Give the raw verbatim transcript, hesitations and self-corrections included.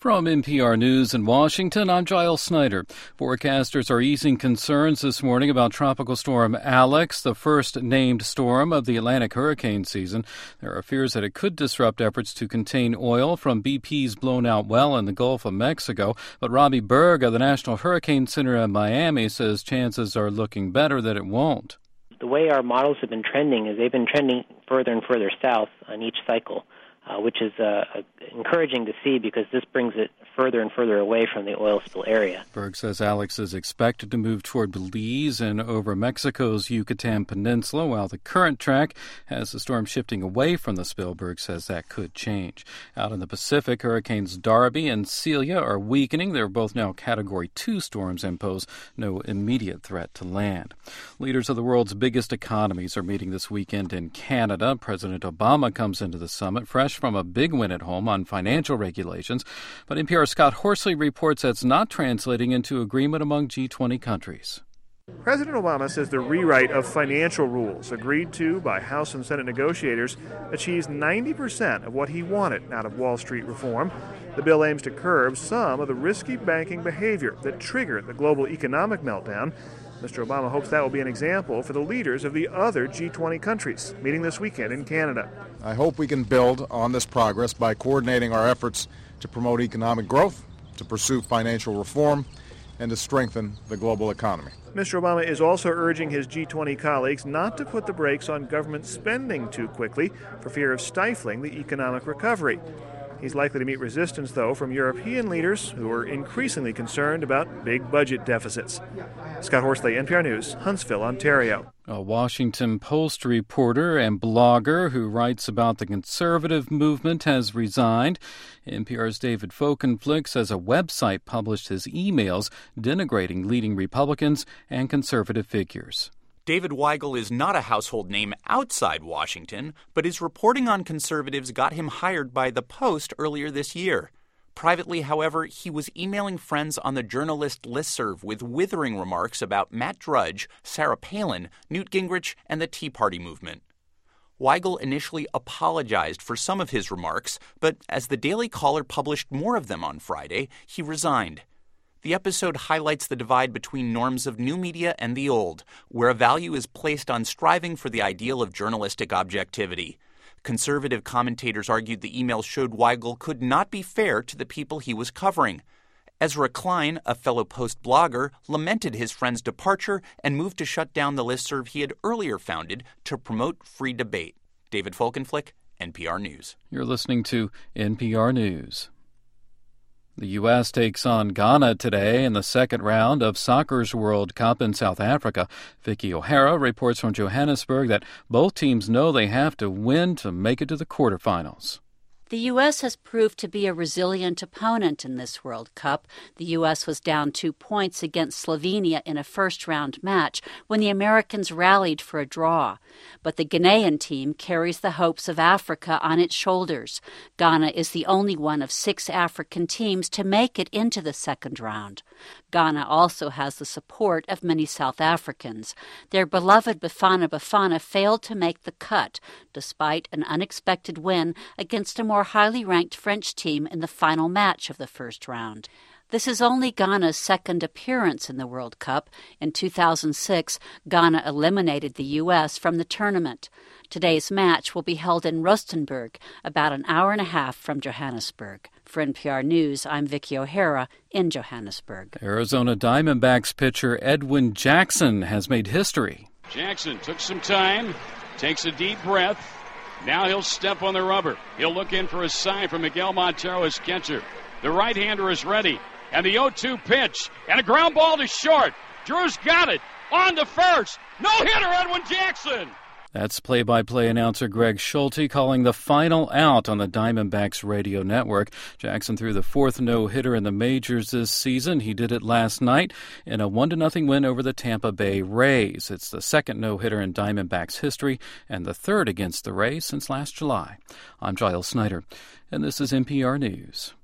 From N P R News in Washington, I'm Giles Snyder. Forecasters are easing concerns this morning about Tropical Storm Alex, the first named storm of the Atlantic hurricane season. There are fears that it could disrupt efforts to contain oil from B P's blown-out well in the Gulf of Mexico. But Robbie Berg of the National Hurricane Center in Miami says chances are looking better that it won't. The way our models have been trending is they've been trending further and further south on each cycle. Uh, which is uh, encouraging to see because this brings it further and further away from the oil spill area. Berg says Alex is expected to move toward Belize and over Mexico's Yucatan Peninsula, while the current track has the storm shifting away from the spill. Berg says that could change. Out in the Pacific, Hurricanes Darby and Celia are weakening. They're both now Category two storms and pose no immediate threat to land. Leaders of the world's biggest economies are meeting this weekend in Canada. President Obama comes into the summit fresh from a big win at home on financial regulations. But N P R's Scott Horsley reports that's not translating into agreement among G twenty countries. President Obama says the rewrite of financial rules agreed to by House and Senate negotiators achieves ninety percent of what he wanted out of Wall Street reform. The bill aims to curb some of the risky banking behavior that triggered the global economic meltdown. Mister Obama hopes that will be an example for the leaders of the other G twenty countries meeting this weekend in Canada. I hope we can build on this progress by coordinating our efforts to promote economic growth, to pursue financial reform, and to strengthen the global economy. Mister Obama is also urging his G twenty colleagues not to put the brakes on government spending too quickly for fear of stifling the economic recovery. He's likely to meet resistance, though, from European leaders who are increasingly concerned about big budget deficits. Scott Horsley, N P R News, Huntsville, Ontario. A Washington Post reporter and blogger who writes about the conservative movement has resigned. N P R's David Folkenflik says a website published his emails denigrating leading Republicans and conservative figures. David Weigel is not a household name outside Washington, but his reporting on conservatives got him hired by The Post earlier this year. Privately, however, he was emailing friends on the journalist listserv with withering remarks about Matt Drudge, Sarah Palin, Newt Gingrich, and the Tea Party movement. Weigel initially apologized for some of his remarks, but as the Daily Caller published more of them on Friday, he resigned. The episode highlights the divide between norms of new media and the old, where a value is placed on striving for the ideal of journalistic objectivity. Conservative commentators argued the emails showed Weigel could not be fair to the people he was covering. Ezra Klein, a fellow Post blogger, lamented his friend's departure and moved to shut down the listserv he had earlier founded to promote free debate. David Folkenflik, N P R News. You're listening to N P R News. The U S takes on Ghana today in the second round of Soccer's World Cup in South Africa. Vicky O'Hara reports from Johannesburg that both teams know they have to win to make it to the quarterfinals. The U S has proved to be a resilient opponent in this World Cup. The U S was down two points against Slovenia in a first-round match when the Americans rallied for a draw. But the Ghanaian team carries the hopes of Africa on its shoulders. Ghana is the only one of six African teams to make it into the second round. Ghana also has the support of many South Africans. Their beloved Bafana Bafana failed to make the cut, despite an unexpected win against a more highly ranked French team in the final match of the first round. This is only Ghana's second appearance in the World Cup. In two thousand six, Ghana eliminated the U S from the tournament. Today's match will be held in Rustenburg, about an hour and a half from Johannesburg. For N P R News, I'm Vicky O'Hara in Johannesburg. Arizona Diamondbacks pitcher Edwin Jackson has made history. Jackson took some time, takes a deep breath. Now he'll step on the rubber. He'll look in for a sign from Miguel Montero, his catcher. The right-hander is ready. And the oh two pitch. And a ground ball to short. Drew's got it. On to first. No-hitter, Edwin Jackson. That's play-by-play announcer Greg Schulte calling the final out on the Diamondbacks radio network. Jackson threw the fourth no-hitter in the majors this season. He did it last night in a one to nothing win over the Tampa Bay Rays. It's the second no-hitter in Diamondbacks history and the third against the Rays since last July. I'm Giles Snyder, and this is N P R News.